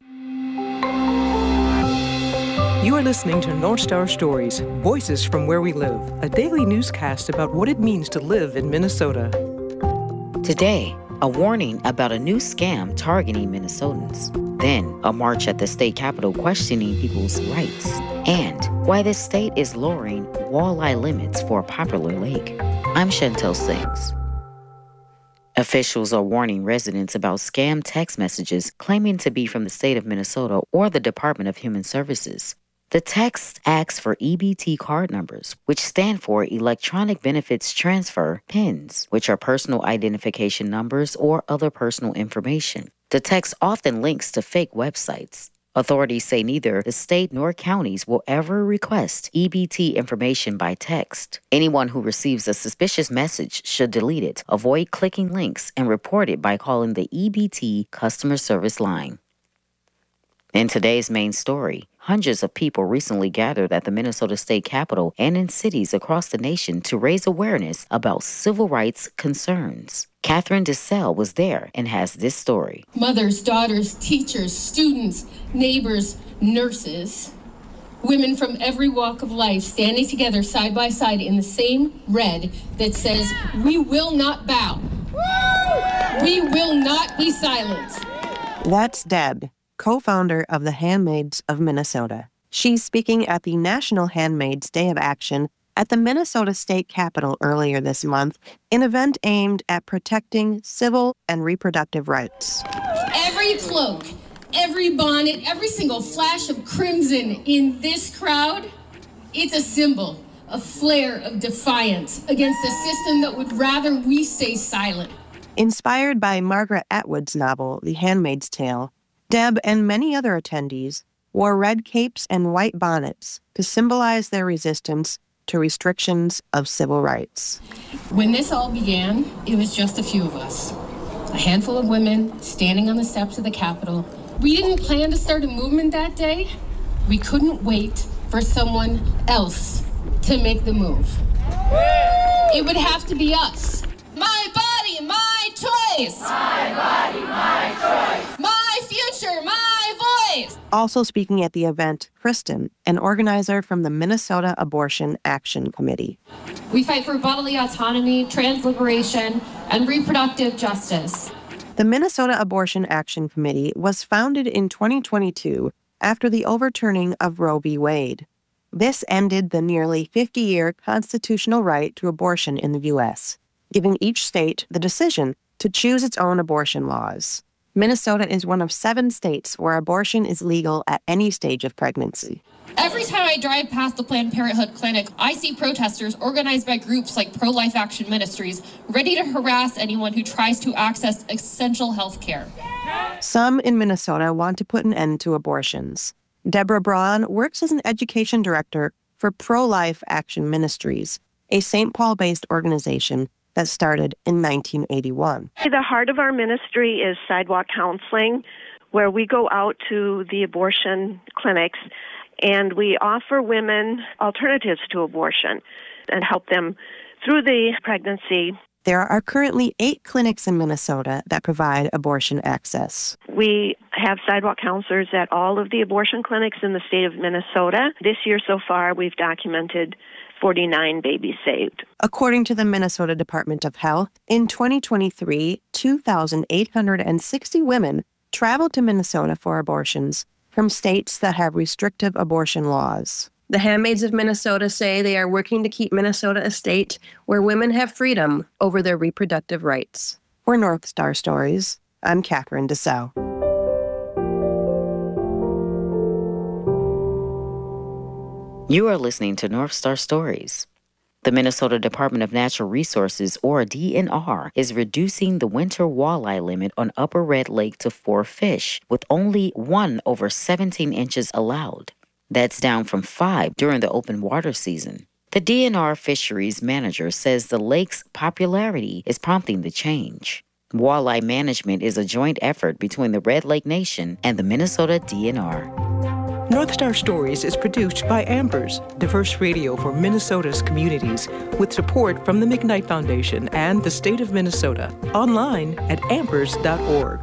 You are listening to North Star Stories, Voices from Where We Live, a daily newscast about what it means to live in Minnesota. Today, a warning about a new scam targeting Minnesotans. Then, a march at the state capitol questioning people's rights. And why this state is lowering walleye limits for a popular lake. I'm Chantel Sings. Officials are warning residents about scam text messages claiming to be from the state of Minnesota or the Department of Human Services. The text asks for E B T card numbers, which stand for Electronic Benefits Transfer (P I Ns), which are personal identification numbers or other personal information. The text often links to fake websites. Authorities say neither the state nor counties will ever request E B T information by text. Anyone who receives a suspicious message should delete it, avoid clicking links, and report it by calling the E B T customer service line. In today's main story, hundreds of people recently gathered at the Minnesota State Capitol and in cities across the nation to raise awareness about civil rights concerns. Catherine DeSalle was there and has this story. Mothers, daughters, teachers, students, neighbors, nurses, women from every walk of life standing together side by side in the same red that says, "We will not bow. We will not be silent." That's Deb, co-founder of the Handmaids of Minnesota. She's speaking at the National Handmaids Day of Action at the Minnesota State Capitol earlier this month, an event aimed at protecting civil and reproductive rights. Every cloak, every bonnet, every single flash of crimson in this crowd, it's a symbol, a flare of defiance against a system that would rather we stay silent. Inspired by Margaret Atwood's novel, The Handmaid's Tale, Deb and many other attendees wore red capes and white bonnets to symbolize their resistance to restrictions of civil rights. When this all began, it was just a few of us. A handful of women standing on the steps of the Capitol. We didn't plan to start a movement that day. We couldn't wait for someone else to make the move. It would have to be us. My body, my choice. My body, my choice. My future, my voice. Also speaking at the event, Kristen, an organizer from the Minnesota Abortion Action Committee. We fight for bodily autonomy, trans liberation, and reproductive justice. The Minnesota Abortion Action Committee was founded in twenty twenty-two after the overturning of Roe v. Wade. This ended the nearly fifty-year constitutional right to abortion in the U S, giving each state the decision to choose its own abortion laws. Minnesota is one of seven states where abortion is legal at any stage of pregnancy. Every time I drive past the Planned Parenthood clinic, I see protesters organized by groups like Pro-Life Action Ministries, ready to harass anyone who tries to access essential health care. Some in Minnesota want to put an end to abortions. Deborah Braun works as an education director for Pro-Life Action Ministries, a Saint Paul-based organization that started in nineteen eighty-one. The heart of our ministry is sidewalk counseling, where we go out to the abortion clinics and we offer women alternatives to abortion and help them through the pregnancy. There are currently eight clinics in Minnesota that provide abortion access. We have sidewalk counselors at all of the abortion clinics in the state of Minnesota. This year so far, we've documented forty-nine babies saved. According to the Minnesota Department of Health, in twenty twenty-three, two thousand eight hundred sixty women traveled to Minnesota for abortions from states that have restrictive abortion laws. The Handmaids of Minnesota say they are working to keep Minnesota a state where women have freedom over their reproductive rights. For North Star Stories, I'm Catherine DeSalle. You are listening to North Star Stories. The Minnesota Department of Natural Resources, or D N R, is reducing the winter walleye limit on Upper Red Lake to four fish, with only one over seventeen inches allowed. That's down from five during the open water season. The D N R fisheries manager says the lake's popularity is prompting the change. Walleye management is a joint effort between the Red Lake Nation and the Minnesota D N R. North Star Stories is produced by Ambers, diverse radio for Minnesota's communities, with support from the McKnight Foundation and the state of Minnesota. Online at ambers dot org.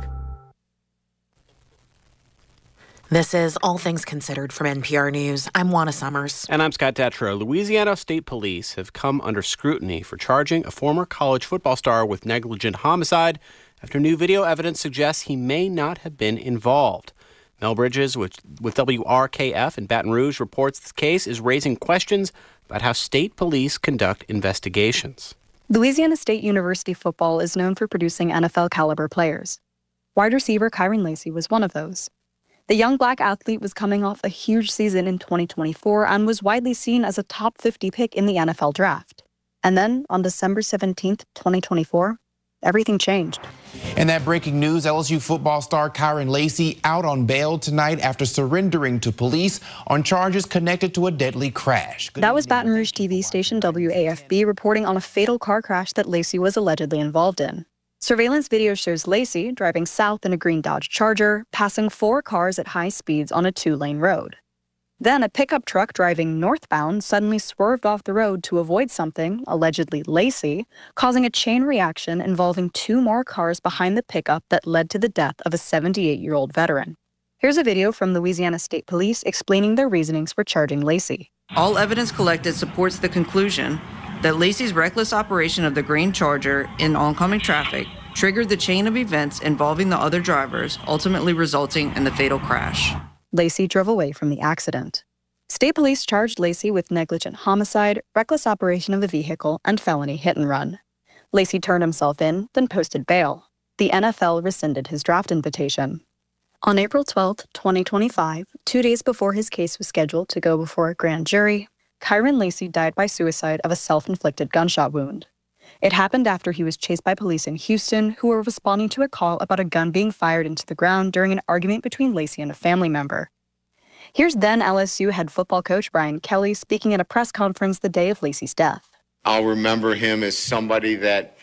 This is All Things Considered from N P R News. I'm Juana Summers. And I'm Scott Detrow. Louisiana State Police have come under scrutiny for charging a former college football star with negligent homicide after new video evidence suggests he may not have been involved. Mel Bridges with, with W R K F in Baton Rouge reports this case is raising questions about how state police conduct investigations. Louisiana State University football is known for producing N F L-caliber players. Wide receiver Kyron Lacy was one of those. The young black athlete was coming off a huge season in twenty twenty-four and was widely seen as a top fifty pick in the N F L draft. And then, on December seventeenth, twenty twenty-four, everything changed. In that breaking news, L S U football star Kyron Lacy out on bail tonight after surrendering to police on charges connected to a deadly crash. Good that was Baton Rouge T V station W A F B reporting on a fatal car crash that Lacy was allegedly involved in. Surveillance video shows Lacy driving south in a green Dodge Charger, passing four cars at high speeds on a two-lane road. Then a pickup truck driving northbound suddenly swerved off the road to avoid something, allegedly Lacy, causing a chain reaction involving two more cars behind the pickup that led to the death of a seventy-eight-year-old veteran. Here's a video from Louisiana State Police explaining their reasonings for charging Lacy. All evidence collected supports the conclusion that Lacy's reckless operation of the green Charger in oncoming traffic triggered the chain of events involving the other drivers, ultimately resulting in the fatal crash. Lacy drove away from the accident. State police charged Lacy with negligent homicide, reckless operation of the vehicle, and felony hit and run. Lacy turned himself in, then posted bail. The N F L rescinded his draft invitation. On April twelfth, twenty twenty-five, two days before his case was scheduled to go before a grand jury, Kyron Lacy died by suicide of a self-inflicted gunshot wound. It happened after he was chased by police in Houston, who were responding to a call about a gun being fired into the ground during an argument between Lacy and a family member. Here's then L S U head football coach Brian Kelly speaking at a press conference the day of Lacy's death. I'll remember him as somebody that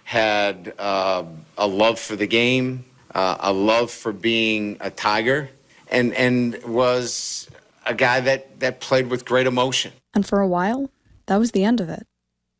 had uh, a love for the game, uh, a love for being a Tiger, and, and was a guy that, that played with great emotion. And for a while, that was the end of it.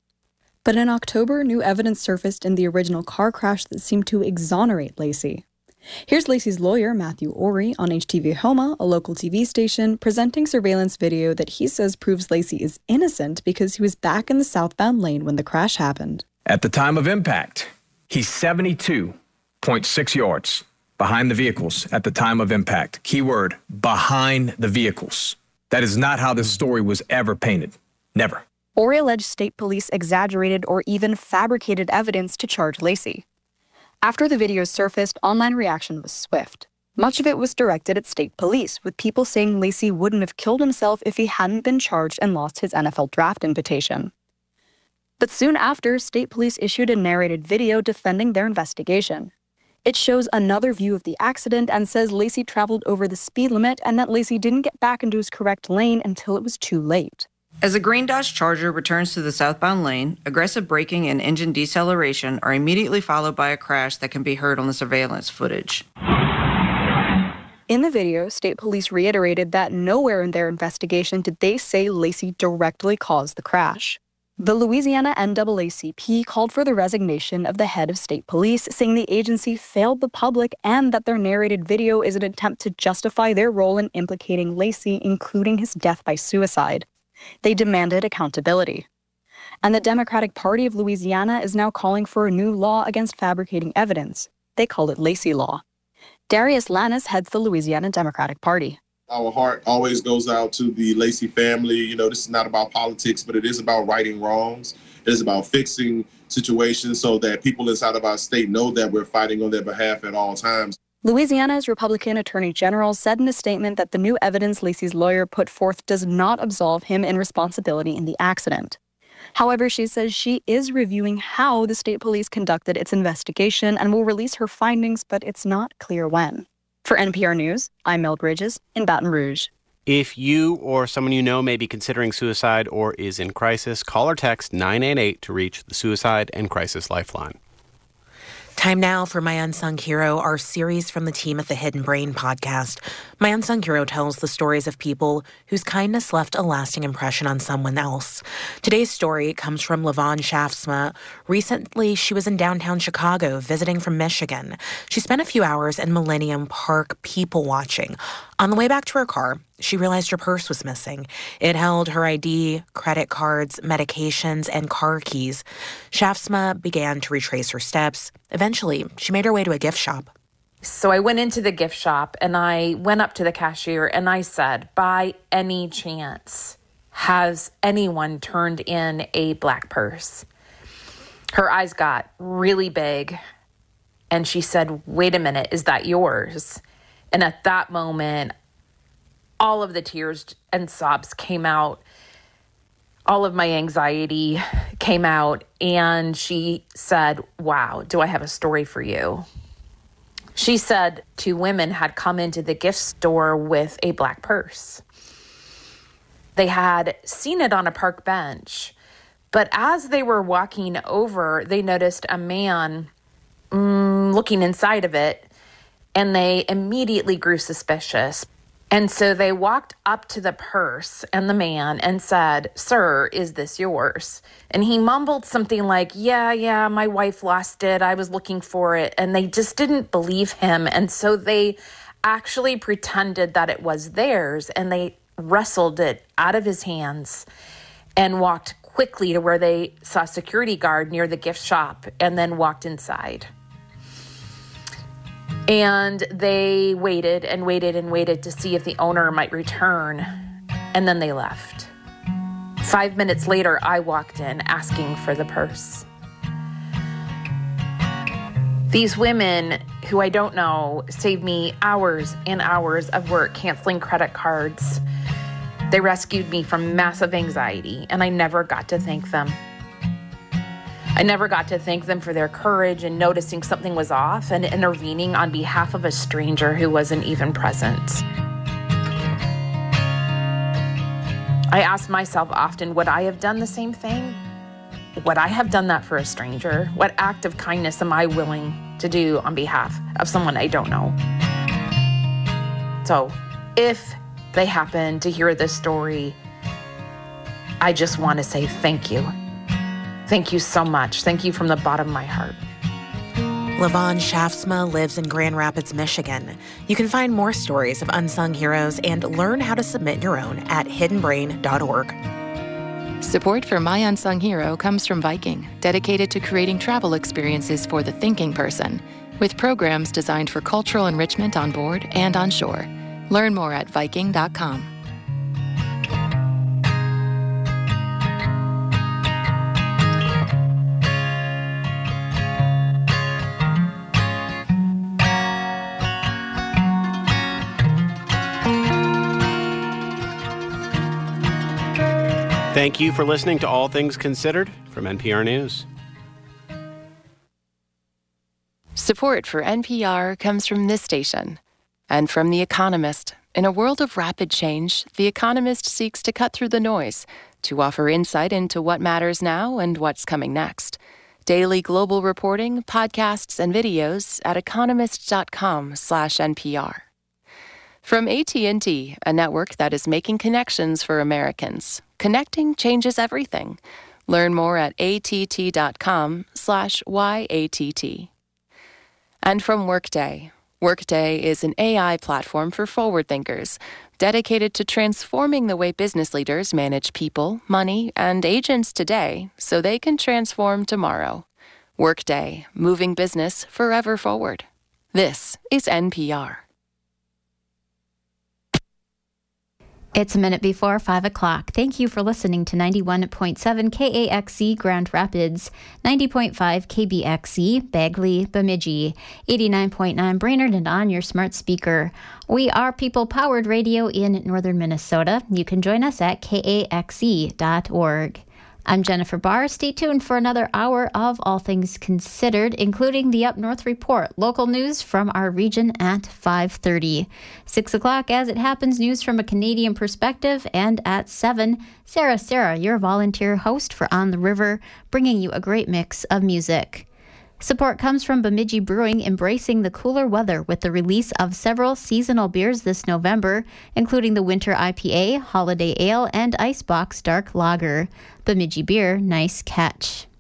But in October, new evidence surfaced in the original car crash that seemed to exonerate Lacy. Here's Lacy's lawyer, Matthew Ory, on H T V Homa, a local T V station, presenting surveillance video that he says proves Lacy is innocent because he was back in the southbound lane when the crash happened. At the time of impact, he's seventy-two point six yards behind the vehicles at the time of impact. Keyword, behind the vehicles. That is not how this story was ever painted. Never. Ory alleged state police exaggerated or even fabricated evidence to charge Lacy. After the videos surfaced, online reaction was swift. Much of it was directed at state police, with people saying Lacy wouldn't have killed himself if he hadn't been charged and lost his N F L draft invitation. But soon after, state police issued a narrated video defending their investigation. It shows another view of the accident and says Lacy traveled over the speed limit and that Lacy didn't get back into his correct lane until it was too late. As a green Dodge Charger returns to the southbound lane, aggressive braking and engine deceleration are immediately followed by a crash that can be heard on the surveillance footage. In the video, state police reiterated that nowhere in their investigation did they say Lacy directly caused the crash. The Louisiana N double A C P called for the resignation of the head of state police, saying the agency failed the public and that their narrated video is an attempt to justify their role in implicating Lacy, including his death by suicide. They demanded accountability. And the Democratic Party of Louisiana is now calling for a new law against fabricating evidence. They call it Lacy Law. Darius Lannis heads the Louisiana Democratic Party. Our heart always goes out to the Lacy family. You know, this is not about politics, but it is about righting wrongs. It is about fixing situations so that people inside of our state know that we're fighting on their behalf at all times. Louisiana's Republican Attorney General said in a statement that the new evidence Lacy's lawyer put forth does not absolve him in responsibility in the accident. However, she says she is reviewing how the state police conducted its investigation and will release her findings, but it's not clear when. For N P R News, I'm Mel Bridges in Baton Rouge. If you or someone you know may be considering suicide or is in crisis, call or text nine eight eight to reach the Suicide and Crisis Lifeline. Time now for My Unsung Hero, our series from the team at the Hidden Brain podcast. My Unsung Hero tells the stories of people whose kindness left a lasting impression on someone else. Today's story comes from Lavon Shafsma. Recently, she was in downtown Chicago visiting from Michigan. She spent a few hours in Millennium Park people watching. On the way back to her car, she realized her purse was missing. It held her I D, credit cards, medications, and car keys. Shafsma began to retrace her steps. Eventually, she made her way to a gift shop. So I went into the gift shop and I went up to the cashier and I said, by any chance, has anyone turned in a black purse? Her eyes got really big and she said, wait a minute, is that yours? And at that moment, all of the tears and sobs came out. All of my anxiety came out. And she said, wow, do I have a story for you? She said two women had come into the gift store with a black purse. They had seen it on a park bench. But as they were walking over, they noticed a man mm, looking inside of it. And they immediately grew suspicious. And so they walked up to the purse and the man and said, sir, is this yours? And he mumbled something like, yeah, yeah, my wife lost it. I was looking for it. And they just didn't believe him. And so they actually pretended that it was theirs. And they wrestled it out of his hands and walked quickly to where they saw a security guard near the gift shop and then walked inside. And they waited and waited and waited to see if the owner might return. And then they left. Five minutes later, I walked in asking for the purse. These women, who I don't know, saved me hours and hours of work canceling credit cards. They rescued me from massive anxiety, and I never got to thank them. I never got to thank them for their courage in noticing something was off and intervening on behalf of a stranger who wasn't even present. I ask myself often, would I have done the same thing? Would I have done that for a stranger? What act of kindness am I willing to do on behalf of someone I don't know? So if they happen to hear this story, I just want to say thank you. Thank you so much. Thank you from the bottom of my heart. Lavon Shafsma lives in Grand Rapids, Michigan. You can find more stories of unsung heroes and learn how to submit your own at hidden brain dot org. Support for My Unsung Hero comes from Viking, dedicated to creating travel experiences for the thinking person, with programs designed for cultural enrichment on board and on shore. Learn more at viking dot com. Thank you for listening to All Things Considered from N P R News. Support for N P R comes from this station and from The Economist. In a world of rapid change, The Economist seeks to cut through the noise to offer insight into what matters now and what's coming next. Daily global reporting, podcasts, and videos at economist dot com slash N P R. From A T and T, a network that is making connections for Americans. Connecting changes everything. Learn more at A T T dot com slash Y A T T. And from Workday. Workday is an A I platform for forward thinkers, dedicated to transforming the way business leaders manage people, money, and agents today so they can transform tomorrow. Workday, moving business forever forward. This is N P R. It's a minute before five o'clock. Thank you for listening to ninety-one point seven K A X C Grand Rapids, ninety point five K B X C Bagley, Bemidji, eighty-nine point nine Brainerd, and on your smart speaker. We are people-powered radio in northern Minnesota. You can join us at K A X E dot org. I'm Jennifer Barr. Stay tuned for another hour of All Things Considered, including the Up North Report, local news from our region at five thirty. six o'clock, as it happens, news from a Canadian perspective, and at seven, Sarah Sarah, your volunteer host for On the River, bringing you a great mix of music. Support comes from Bemidji Brewing, embracing the cooler weather with the release of several seasonal beers this November, including the Winter I P A, Holiday Ale, and Icebox Dark Lager. Bemidji Beer, nice catch.